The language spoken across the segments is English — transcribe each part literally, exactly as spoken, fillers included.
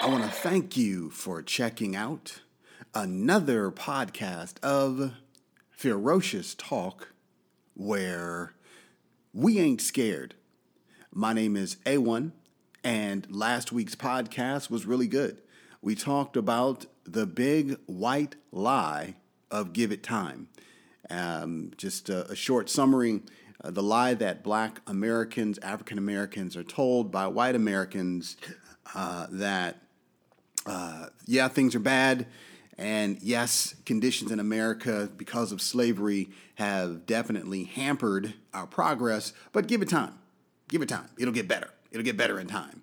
I want to thank you for checking out another podcast of Ferocious Talk, where we ain't scared. My name is A one, and last week's podcast was really good. We talked about the big white lie of give it time. Um, just a, a short summary, uh, the lie that Black Americans, African Americans are told by white Americans uh, that Uh, yeah, things are bad, and yes, conditions in America because of slavery have definitely hampered our progress, but give it time. Give it time. It'll get better. It'll get better in time.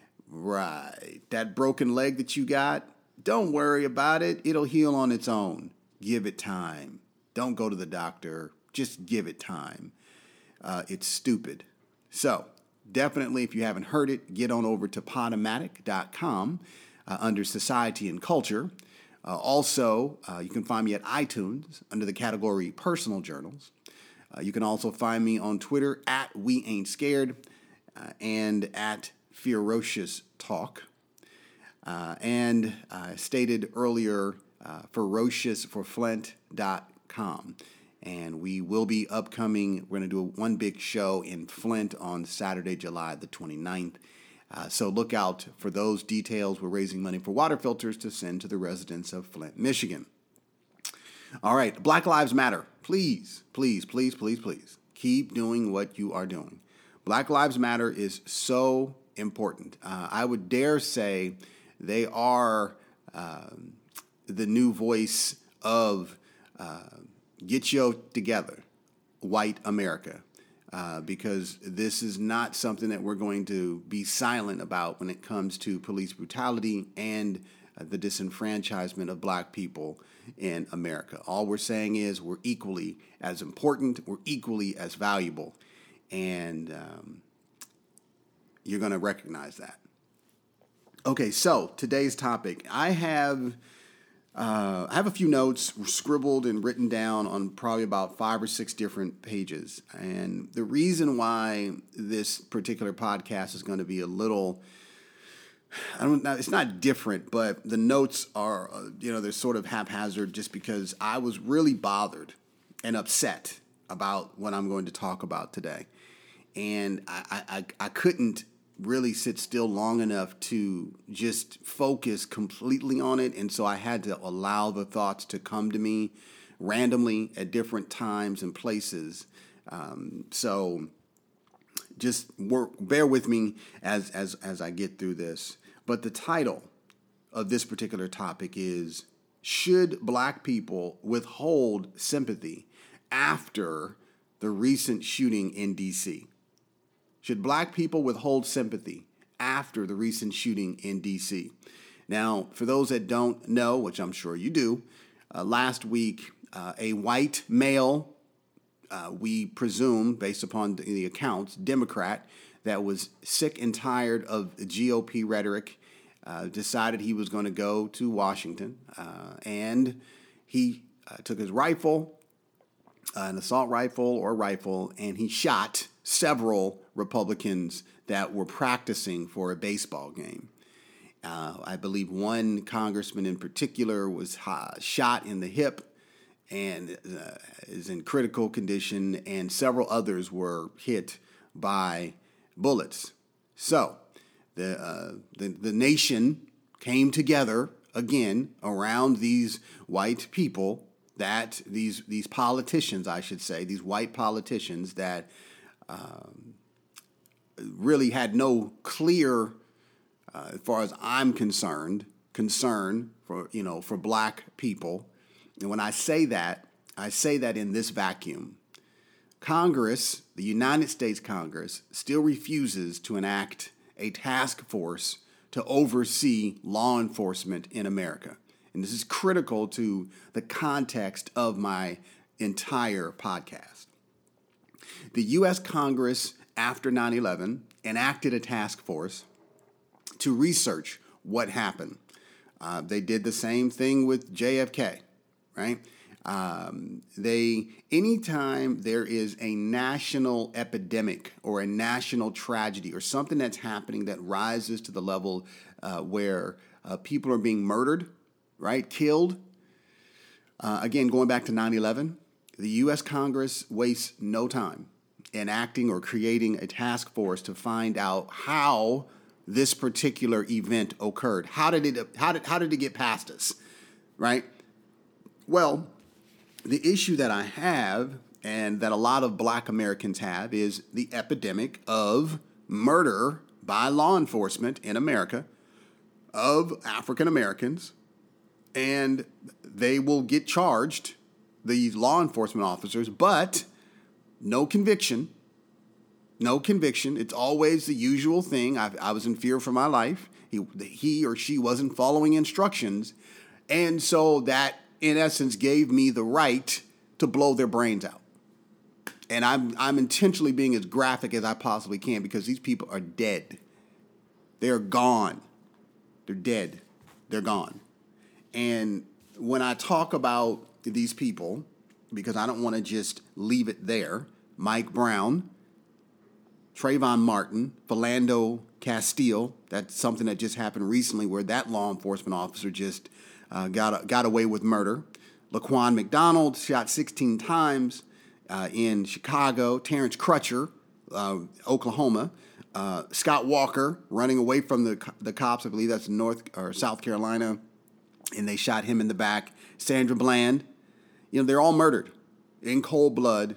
Right. That broken leg that you got, don't worry about it. It'll heal on its own. Give it time. Don't go to the doctor. Just give it time. Uh, it's stupid. So, definitely, if you haven't heard it, get on over to podomatic dot com. Uh, under Society and Culture. Uh, also, uh, you can find me at iTunes under the category Personal Journals. Uh, you can also find me on Twitter at We Ain't Scared uh, and at Ferocious Talk. Uh, and I stated earlier, uh, ferocious for flint dot com. And we will be upcoming, we're going to do a one big show in Flint on Saturday, July the twenty-ninth. Uh, so look out for those details. We're raising money for water filters to send to the residents of Flint, Michigan. All right, Black Lives Matter. Please, please, please, please, please keep doing what you are doing. Black Lives Matter is so important. Uh, I would dare say they are uh, the new voice of uh, get yo together, white America. Uh, because this is not something that we're going to be silent about when it comes to police brutality and uh, the disenfranchisement of black people in America. All we're saying is we're equally as important, we're equally as valuable, and um, you're going to recognize that. Okay, so today's topic. I have... Uh, I have a few notes scribbled and written down on probably about five or six different pages. And the reason why this particular podcast is going to be a little, I don't know, it's not different, but the notes are, uh, you know, they're sort of haphazard just because I was really bothered and upset about what I'm going to talk about today. And I, I, I couldn't really sit still long enough to just focus completely on it. And so I had to allow the thoughts to come to me randomly at different times and places. Um, so just work, bear with me as, as, as I get through this. But the title of this particular topic is, should black people withhold sympathy after the recent shooting in D C? Should black people withhold sympathy after the recent shooting in D C? Now, for those that don't know, which I'm sure you do, uh, last week, uh, a white male, uh, we presume, based upon the accounts, Democrat, that was sick and tired of the G O P rhetoric, uh, decided he was going to go to Washington, uh, and he uh, took his rifle, uh, an assault rifle or rifle, and he shot several Republicans that were practicing for a baseball game. Uh, I believe one congressman in particular was uh, shot in the hip and uh, is in critical condition, and several others were hit by bullets. So the uh, the, the nation came together again around these white people, that these these politicians, I should say, these white politicians that Um, really had no clear, uh, as far as I'm concerned, concern for, you know, for black people. And when I say that, I say that in this vacuum. Congress, the United States Congress, still refuses to enact a task force to oversee law enforcement in America. And this is critical to the context of my entire podcast. The U S Congress, after nine eleven, enacted a task force to research what happened. Uh, they did the same thing with J F K, right? Um, they, anytime there is a national epidemic or a national tragedy or something that's happening that rises to the level uh, where uh, people are being murdered, right, killed. Uh, again, going back to nine eleven, the U S Congress wastes no time enacting or creating a task force to find out how this particular event occurred. How did it? How did how did it get past us? Right. Well, the issue that I have and that a lot of Black Americans have is the epidemic of murder by law enforcement in America of African Americans, and they will get charged, the law enforcement officers, but no conviction. No conviction. It's always the usual thing. I, I was in fear for my life. He, he or she wasn't following instructions. And so that, in essence, gave me the right to blow their brains out. And I'm I'm intentionally being as graphic as I possibly can because these people are dead. They're gone. They're dead. They're gone. And when I talk about these people, because I don't want to just leave it there, Mike Brown, Trayvon Martin, Philando Castile, that's something that just happened recently where that law enforcement officer just uh, got, got away with murder. Laquan McDonald shot sixteen times uh, in Chicago. Terrence Crutcher, uh, Oklahoma. Uh, Scott Walker running away from the the cops. I believe that's North or South Carolina, and they shot him in the back. Sandra Bland. You know, they're all murdered in cold blood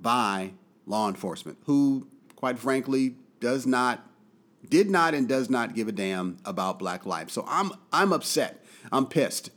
by law enforcement, who, quite frankly, does not, did not, and does not give a damn about Black lives. So I'm I'm upset. I'm pissed.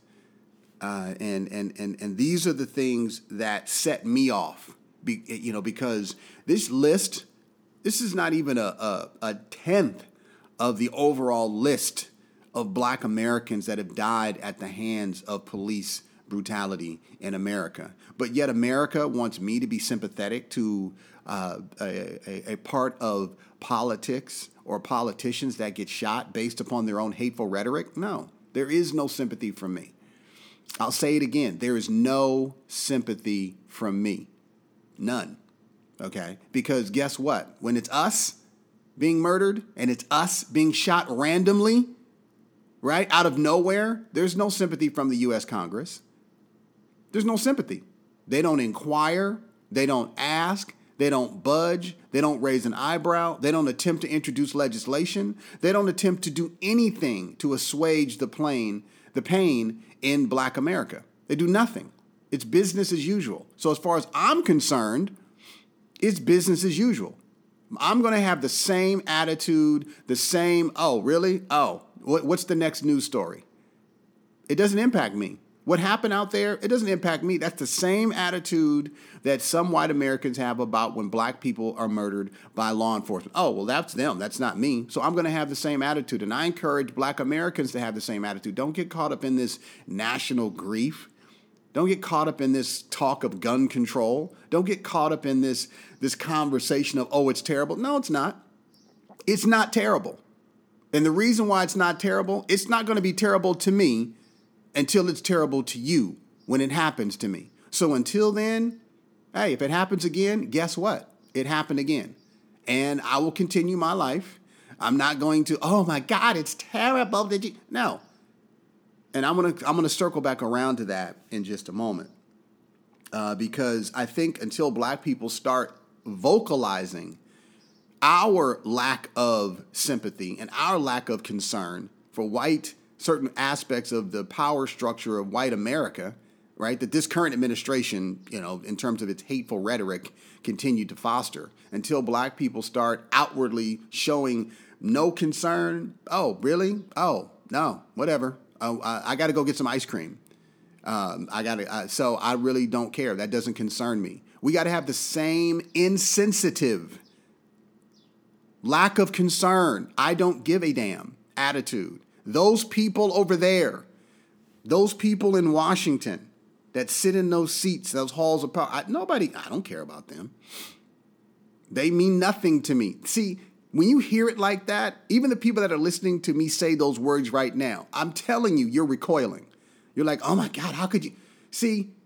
Uh, and, and, and, and these are the things that set me off, Be, you know, because this list, this is not even a, a, a tenth of the overall list of Black Americans that have died at the hands of police brutality in America. But yet America wants me to be sympathetic to uh, a, a, a part of politics or politicians that get shot based upon their own hateful rhetoric. No, there is no sympathy from me. I'll say it again. There is no sympathy from me. None. Okay? Because guess what? When it's us being murdered and it's us being shot randomly, right, out of nowhere, there's no sympathy from the U S Congress. There's no sympathy. They don't inquire. They don't ask. They don't budge. They don't raise an eyebrow. They don't attempt to introduce legislation. They don't attempt to do anything to assuage the pain, the pain in Black America. They do nothing. It's business as usual. So as far as I'm concerned, it's business as usual. I'm going to have the same attitude, the same, oh, really? Oh, what's the next news story? It doesn't impact me. What happened out there, it doesn't impact me. That's the same attitude that some white Americans have about when Black people are murdered by law enforcement. Oh, well, that's them. That's not me. So I'm going to have the same attitude. And I encourage Black Americans to have the same attitude. Don't get caught up in this national grief. Don't get caught up in this talk of gun control. Don't get caught up in this, this conversation of, oh, it's terrible. No, it's not. It's not terrible. And the reason why it's not terrible, it's not going to be terrible to me until it's terrible to you when it happens to me. So until then, hey, if it happens again, guess what? It happened again. And I will continue my life. I'm not going to, oh my God, it's terrible. Did you? No. And I'm gonna I'm gonna circle back around to that in just a moment. Uh, because I think until Black people start vocalizing our lack of sympathy and our lack of concern for white certain aspects of the power structure of white America, right, that this current administration, you know, in terms of its hateful rhetoric, continued to foster. Until Black people start outwardly showing no concern. Oh, really? Oh, no, whatever. Oh, I, I got to go get some ice cream. Um, I got to. Uh, so I really don't care. That doesn't concern me. We got to have the same insensitive, lack of concern, I don't give a damn attitude. Those people over there, those people in Washington that sit in those seats, those halls of power, I, nobody, I don't care about them. They mean nothing to me. See, when you hear it like that, even the people that are listening to me say those words right now, I'm telling you, you're recoiling. You're like, oh my God, how could you? See,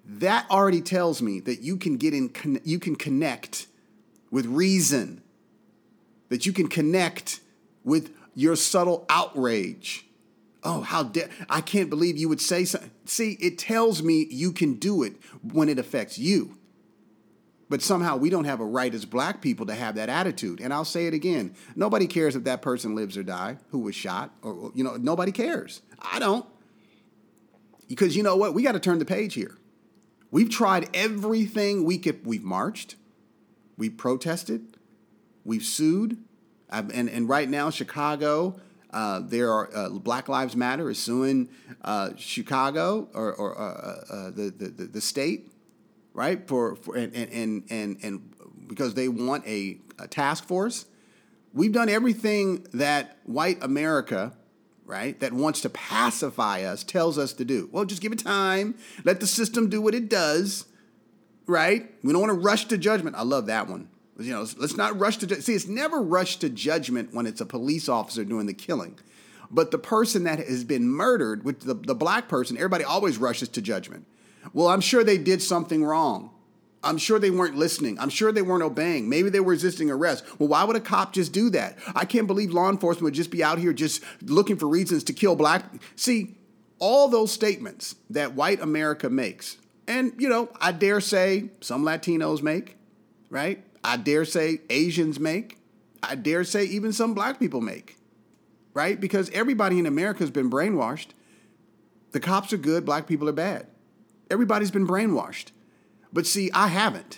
that already tells me that you can get in, you can connect with reason, that you can connect with your subtle outrage. Oh, how dare, I can't believe you would say something. See, it tells me you can do it when it affects you. But somehow we don't have a right as black people to have that attitude. And I'll say it again. Nobody cares if that person lives or die who was shot, or, you know, nobody cares. I don't. Because you know what? We got to turn the page here. We've tried everything we could. We've marched. We've protested. We've sued. I've, and, and right now, Chicago, uh, there are uh, Black Lives Matter is suing uh, Chicago or, or uh, uh, the, the, the state. Right, for, for and, and and and because they want a, a task force, we've done everything that white America, right, that wants to pacify us, tells us to do. Well, just give it time, let the system do what it does, right? We don't want to rush to judgment. I love that one. You know, let's not rush to ju- see. It's never rush to judgment when it's a police officer doing the killing, but the person that has been murdered, with the, the black person, everybody always rushes to judgment. Well, I'm sure they did something wrong. I'm sure they weren't listening. I'm sure they weren't obeying. Maybe they were resisting arrest. Well, why would a cop just do that? I can't believe law enforcement would just be out here just looking for reasons to kill black. See, all those statements that white America makes, and, you know, I dare say some Latinos make, right? I dare say Asians make. I dare say even some black people make, right? Because everybody in America has been brainwashed. The cops are good, black people are bad. Everybody's been brainwashed. But see, I haven't.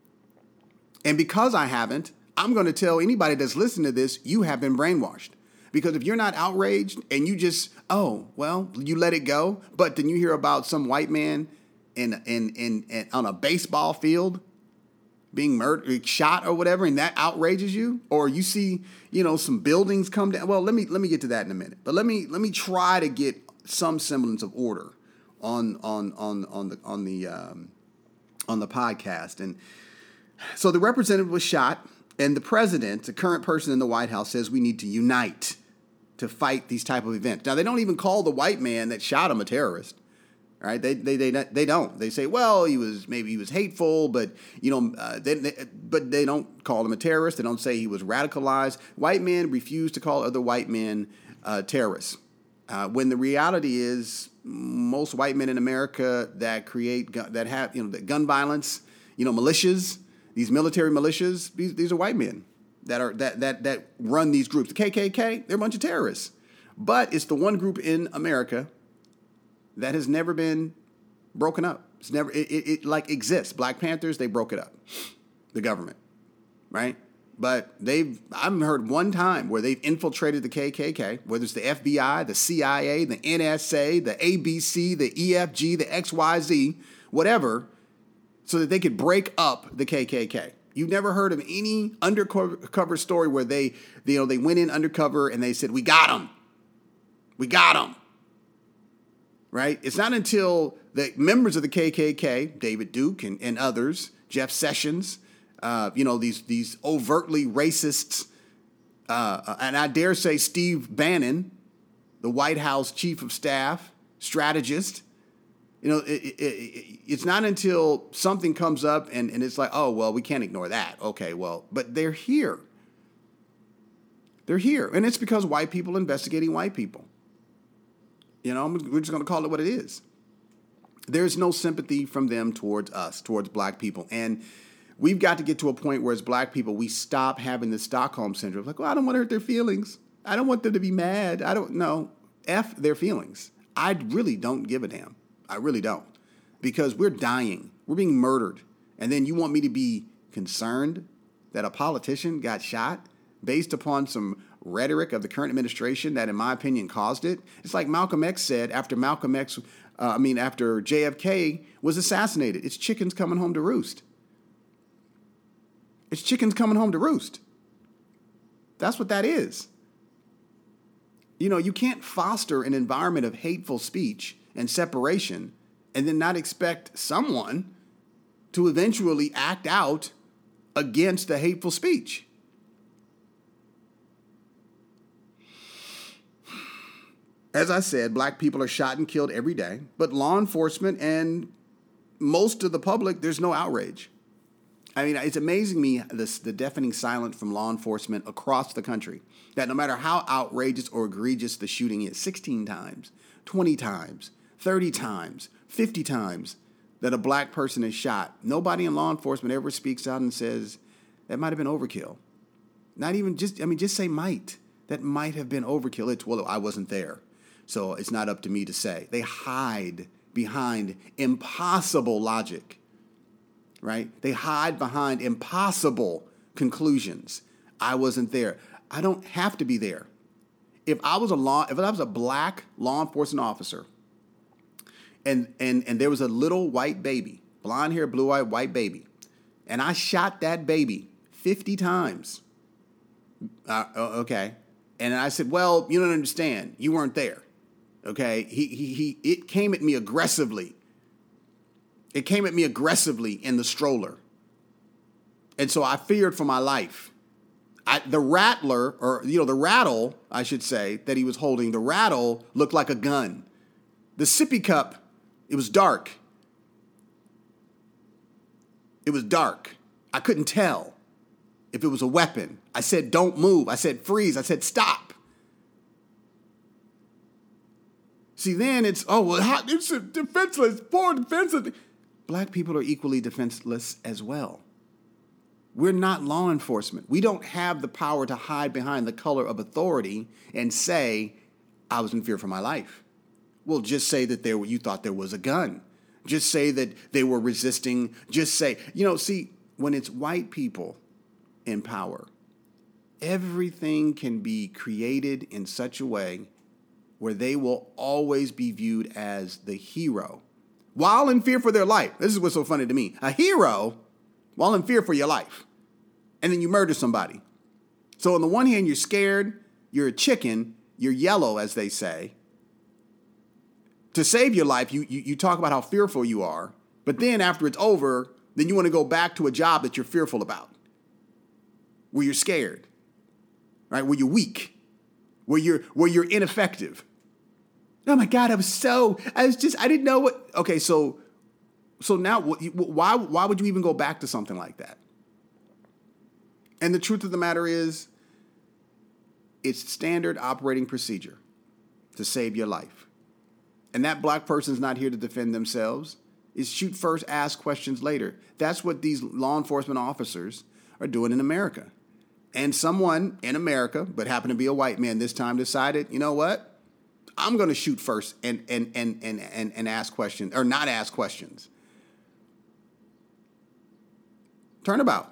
And because I haven't, I'm going to tell anybody that's listening to this, you have been brainwashed. Because if you're not outraged and you just, oh, well, you let it go, but then you hear about some white man in in in, in on a baseball field being murdered, shot or whatever, and that outrages you, or you see, you know, some buildings come down. Well, let me let me get to that in a minute. But let me let me try to get some semblance of order on on on on the on the um, on the podcast. And so the representative was shot, and the president, the current person in the White House, says we need to unite to fight these type of events. Now, they don't even call the white man that shot him a terrorist. Right? They they they they don't. They say, well, he was maybe he was hateful, but you know, uh, they, they, but they don't call him a terrorist. They don't say he was radicalized. White men refuse to call other white men uh, terrorists. Uh, when the reality is, most white men in America that create gun, that have you know the gun violence, you know, militias, these military militias, these these are white men that are that that that run these groups. The K K K, they're a bunch of terrorists, but it's the one group in America that has never been broken up. It's never, it, it, it like exists. Black Panthers, they broke it up. The government, right? But they've, I haven't heard one time where they've infiltrated the K K K, whether it's the F B I, the C I A, the N S A, the A B C, the E F G, the X Y Z, whatever, so that they could break up the K K K. You've never heard of any undercover story where they, you know, they went in undercover and they said, we got them. We got them. Right? It's not until the members of the K K K, David Duke and, and others, Jeff Sessions, uh, you know, these these overtly racists, uh, and I dare say Steve Bannon, the White House chief of staff, strategist, you know, it, it, it, it's not until something comes up and, and it's like, oh, well, we can't ignore that. Okay, well, but they're here. They're here. And it's because white people investigating white people. You know, we're just going to call it what it is. There's no sympathy from them towards us, towards black people. And we've got to get to a point where as black people, we stop having the Stockholm syndrome. Like, well, I don't want to hurt their feelings. I don't want them to be mad. I don't know. F their feelings. I really don't give a damn. I really don't. Because we're dying. We're being murdered. And then you want me to be concerned that a politician got shot based upon some rhetoric of the current administration that, in my opinion, caused it? It's like Malcolm X said after Malcolm X, uh, I mean, after J F K was assassinated. It's chickens coming home to roost. It's chickens coming home to roost. That's what that is. You know, you can't foster an environment of hateful speech and separation and then not expect someone to eventually act out against the hateful speech. As I said, black people are shot and killed every day, but law enforcement and most of the public, there's no outrage. I mean, it's amazing me, this, the deafening silence from law enforcement across the country, that no matter how outrageous or egregious the shooting is, sixteen times, twenty times, thirty times, fifty times that a black person is shot, nobody in law enforcement ever speaks out and says, that might have been overkill. Not even just, I mean, just say might. That might have been overkill. It's, well, I wasn't there, so it's not up to me to say. They hide behind impossible logic. Right? They hide behind impossible conclusions. I wasn't there. I don't have to be there. If I was a law, if I was a black law enforcement officer, and and and there was a little white baby, blonde hair, blue eyed white baby, and I shot that baby fifty times. Uh, okay, and I said, well, you don't understand. You weren't there. Okay, he he he. It came at me aggressively. It came at me aggressively in the stroller. And so I feared for my life. I, the rattler, or, you know, the rattle, I should say, that he was holding, the rattle looked like a gun. The sippy cup, it was dark. It was dark. I couldn't tell if it was a weapon. I said, don't move. I said, freeze. I said, stop. See, then it's, oh, well, how, it's a defenseless, poor defenseless. Black people are equally defenseless as well. We're not law enforcement. We don't have the power to hide behind the color of authority and say, I was in fear for my life. Well, just say that there, you thought there was a gun. Just say that they were resisting. Just say, you know, see, when it's white people in power, everything can be created in such a way where they will always be viewed as the hero. While in fear for their life. This is what's so funny to me. A hero while in fear for your life. And then you murder somebody. So on the one hand, you're scared, you're a chicken, you're yellow, as they say. To save your life, you, you, you talk about how fearful you are. But then after it's over, then you want to go back to a job that you're fearful about. Where you're scared. Right? Where you're weak. Where you're, where you're ineffective. Oh my God, I was so, I was just, I didn't know what, okay, so, so now why, why would you even go back to something like that? And the truth of the matter is, it's standard operating procedure to save your life. And that black person's not here to defend themselves. It's shoot first, ask questions later. That's what these law enforcement officers are doing in America. And someone in America, but happened to be a white man this time, decided, you know what? I'm going to shoot first and and and and and and ask questions, or not ask questions. Turnabout.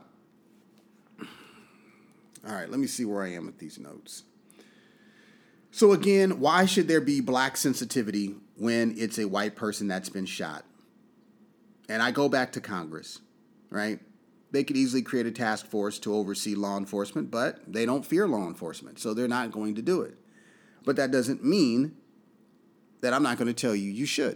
All right, let me see where I am with these notes. So again, why should there be black sensitivity when it's a white person that's been shot? And I go back to Congress, right? They could easily create a task force to oversee law enforcement, but they don't fear law enforcement, so they're not going to do it. But that doesn't mean that I'm not going to tell you you should.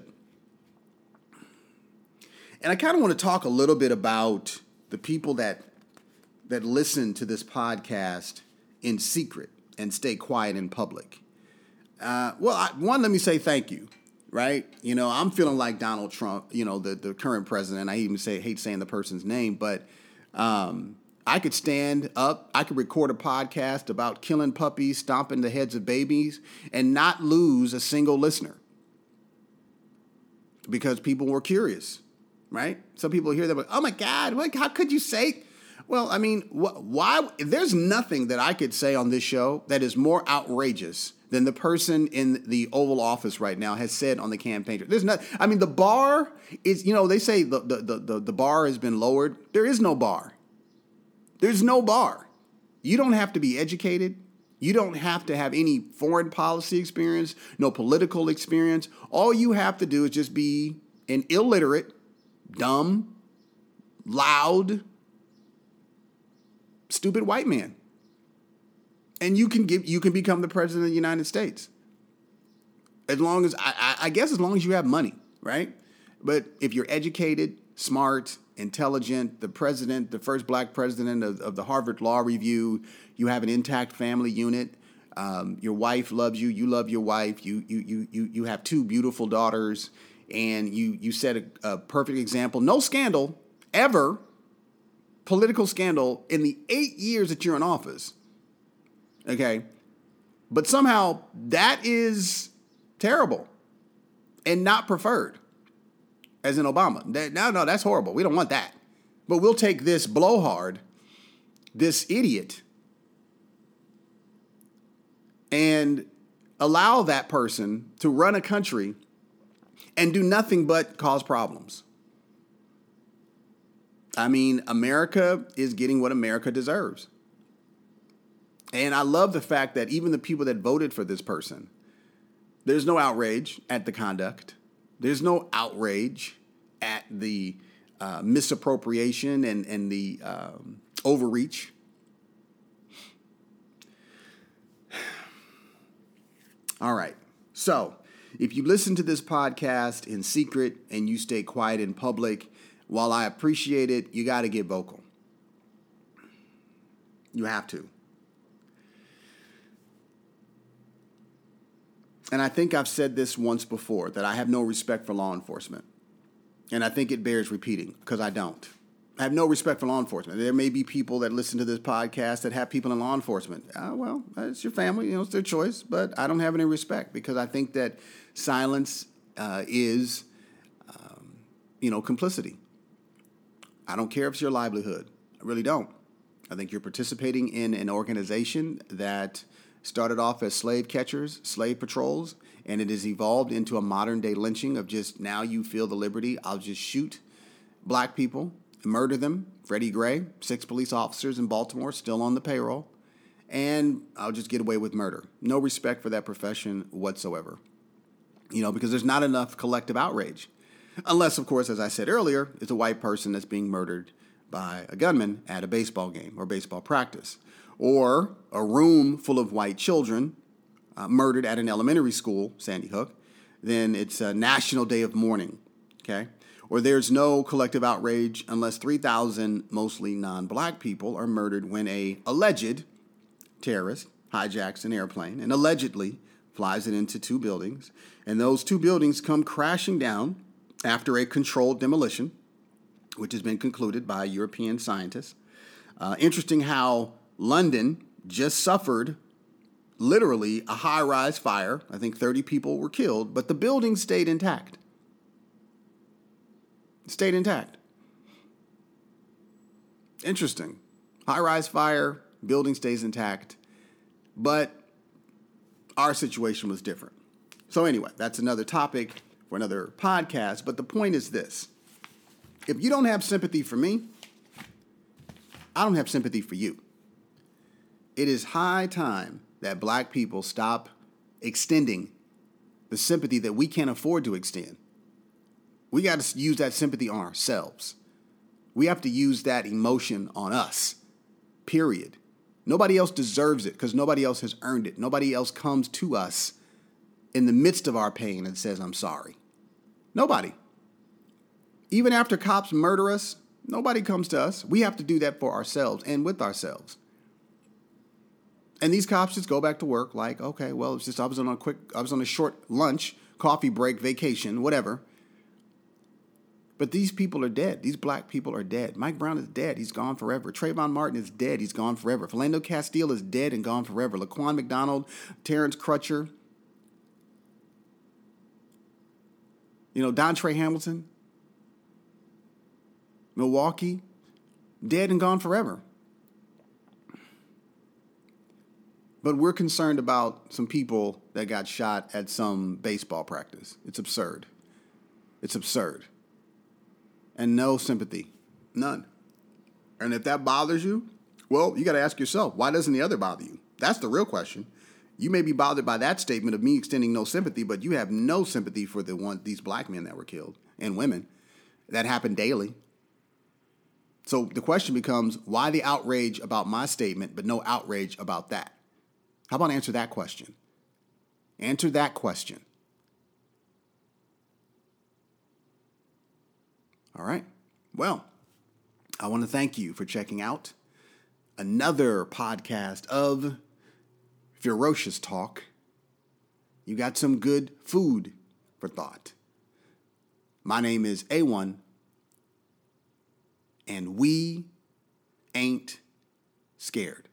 And I kind of want to talk a little bit about the people that that listen to this podcast in secret and stay quiet in public. Uh, well, I, one, let me say thank you, right? You know, I'm feeling like Donald Trump, you know, the, the current president. I even say hate saying the person's name, but um, I could stand up, I could record a podcast about killing puppies, stomping the heads of babies, and not lose a single listener because people were curious, right? Some people hear that, oh my God, what, how could you say? Well, I mean, wh- why? There's nothing that I could say on this show that is more outrageous than the person in the Oval Office right now has said on the campaign trail. There's not. I mean, the bar is, you know, they say the the the, the bar has been lowered. There is no bar. There's no bar. You don't have to be educated. You don't have to have any foreign policy experience, no political experience. All you have to do is just be an illiterate, dumb, loud, stupid white man. And you can give, you can become the president of the United States. As long as, I, I guess as long as you have money, right? But if you're educated, smart, intelligent, the president, the first black president of, of the Harvard Law Review, you have an intact family unit, um, your wife loves you, you love your wife, you, you, you, you, you have two beautiful daughters, And you you set a, a perfect example. No scandal ever, political scandal in the eight years that you're in office. Okay. But somehow that is terrible and not preferred, as in Obama. That, no, no, that's horrible. We don't want that. But we'll take this blowhard, this idiot, and allow that person to run a country and do nothing but cause problems. I mean, America is getting what America deserves. And I love the fact that even the people that voted for this person, there's no outrage at the conduct. There's no outrage at the uh, misappropriation and, and the um, overreach. All right. So if you listen to this podcast in secret and you stay quiet in public, while I appreciate it, you got to get vocal. You have to. And I think I've said this once before, that I have no respect for law enforcement. And I think it bears repeating, because I don't. I have no respect for law enforcement. There may be people that listen to this podcast that have people in law enforcement. Uh, well, it's your family, you know, it's their choice. But I don't have any respect, because I think that silence uh, is, um, you know, complicity. I don't care if it's your livelihood. I really don't. I think you're participating in an organization that started off as slave catchers, slave patrols, and it has evolved into a modern day lynching of just, now you feel the liberty, I'll just shoot black people, murder them. Freddie Gray, six police officers in Baltimore, still on the payroll, and I'll just get away with murder. No respect for that profession whatsoever. You know, because there's not enough collective outrage. Unless, of course, as I said earlier, it's a white person that's being murdered by a gunman at a baseball game or baseball practice. Or a room full of white children uh, murdered at an elementary school, Sandy Hook, then it's a national day of mourning, okay? Or there's no collective outrage unless three thousand mostly non-black people are murdered when a alleged terrorist hijacks an airplane and allegedly flies it into two buildings, and those two buildings come crashing down after a controlled demolition, which has been concluded by European scientists. Uh, interesting how London just suffered literally a high-rise fire. I think thirty people were killed, but the building stayed intact. Stayed intact. Interesting. High-rise fire, building stays intact, but our situation was different. So anyway, that's another topic for another podcast, but the point is this. If you don't have sympathy for me, I don't have sympathy for you. It is high time that black people stop extending the sympathy that we can't afford to extend. We got to use that sympathy on ourselves. We have to use that emotion on us, period. Nobody else deserves it because nobody else has earned it. Nobody else comes to us in the midst of our pain and says, I'm sorry. Nobody. Even after cops murder us, nobody comes to us. We have to do that for ourselves and with ourselves. And these cops just go back to work like, okay, well, it's just I was on a quick, I was on a short lunch, coffee break, vacation, whatever. But these people are dead. These black people are dead. Mike Brown is dead. He's gone forever. Trayvon Martin is dead. He's gone forever. Philando Castile is dead and gone forever. Laquan McDonald, Terrence Crutcher, you know, Dontre Hamilton, Milwaukee, dead and gone forever. But we're concerned about some people that got shot at some baseball practice. It's absurd. It's absurd. And no sympathy. None. And if that bothers you, well, you got to ask yourself, why doesn't the other bother you? That's the real question. You may be bothered by that statement of me extending no sympathy, but you have no sympathy for the one these black men that were killed and women. That happened daily. So the question becomes, why the outrage about my statement, but no outrage about that? How about answer that question? Answer that question. All right. Well, I want to thank you for checking out another podcast of Ferocious Talk. You got some good food for thought. My name is A one, and we ain't scared.